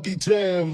Lucky Jams.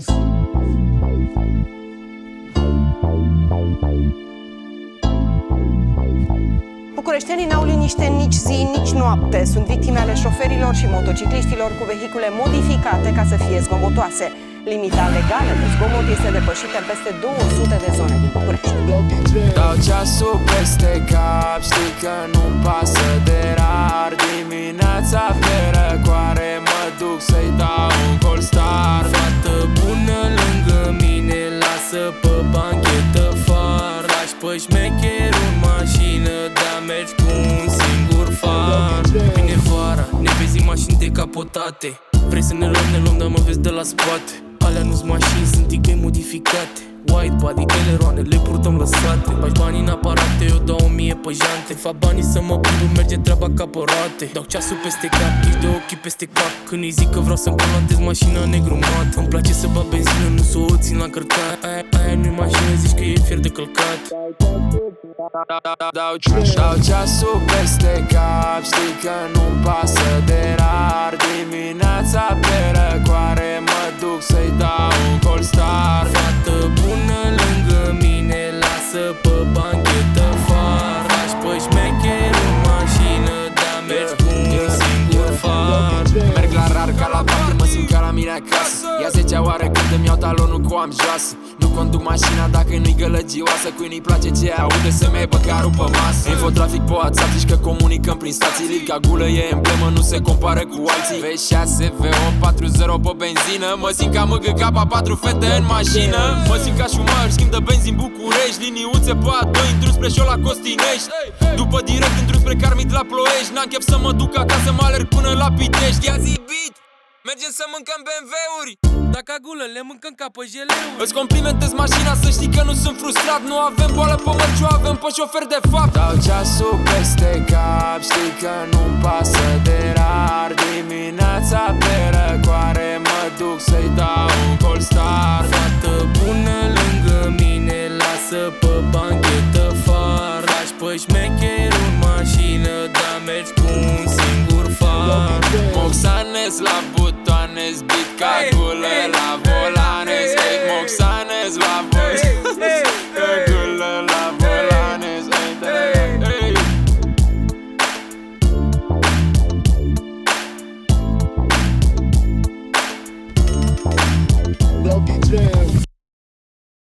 Bucureștenii n-au liniște nici zi, nici noapte. Sunt victime ale șoferilor și motocicliștilor cu vehicule modificate ca să fie zgomotoase. Limita legală de zgomot este depășită în peste 200 de zone din București. Dau ceasul peste cap, știi că nu-mi pasă de rar. Dimineața pe răcoare mă duc să-i dau un cold start. Fată bună lângă mine, lasă pe banchetă far. Lași pe șmecher în mașină, dar mergi cu un singur far. Vine vara, ne vezi mașini decapotate. Vrei să ne luăm, dar mă vezi de la spate. Alea nu-s mașini, sunt tigăi modificate. White body, eleroane, le purtăm lăsate. Bagi banii în aparate, eu dau 1000 pe jante. Fac banii să mă plimb, merge treaba ca pe roate. Dau ceasul peste cap, ești de ochii peste cap. Când îi zic că vreau să-mi colantez mașina negrumată. Îmi place să bag benzină, nu s-o țin la cărcat. Aia nu-i mașină, zici că e fier de călcat. Dau ceasul peste cap, știi că nu-mi pasă de rar. Dimineața pe răcoare mă duc să-i dau un cold start. Fată bună lângă mine, lasă pe banchetă far. Lași pe șmecher în mașină, dar mergi cu un singur far. Merg la rar ca la party, mă simt ca la mine acasă. Ia 10 oară când îmi iau talonul cu am joasă. Nu conduc mașina dacă nu-i gălăgioasă. Cui nu-i place ce aude să-mi ai băcarul pe masă. Infotrafic pe WhatsApp, zici că comunicăm prin stații. Liga gulă e emblemă, nu se compară cu alții. V6, V8, 40 pe benzină. Mă simt ca mâgă capa, 4 fete în mașină. Mă simt ca șumar, schimb de benzi în București. Liniuțe pe A2, intru spre șola Costinești. După direct intru spre Carmit la Ploiești. N-am chef să mă duc acasă, mă alerg până la Pitești. Ia zi beat, mergem să mâncăm BMW-uri. Dacă agulă, le mâncăm ca pe jeleuri. Îți complimentez mașina, să știi că nu sunt frustrat. Nu avem boală pe mărci, o avem pe șofer de fapt. Dau ceasul peste cap, știi că nu-mi pasă de rar. Dimineața pe răcoare mă duc să-i dau un cold start. Fată bună lângă mine, lasă pe banchetă far. Lași pe șmecher în mașină, dar mergi cu un singur far. Moxanes la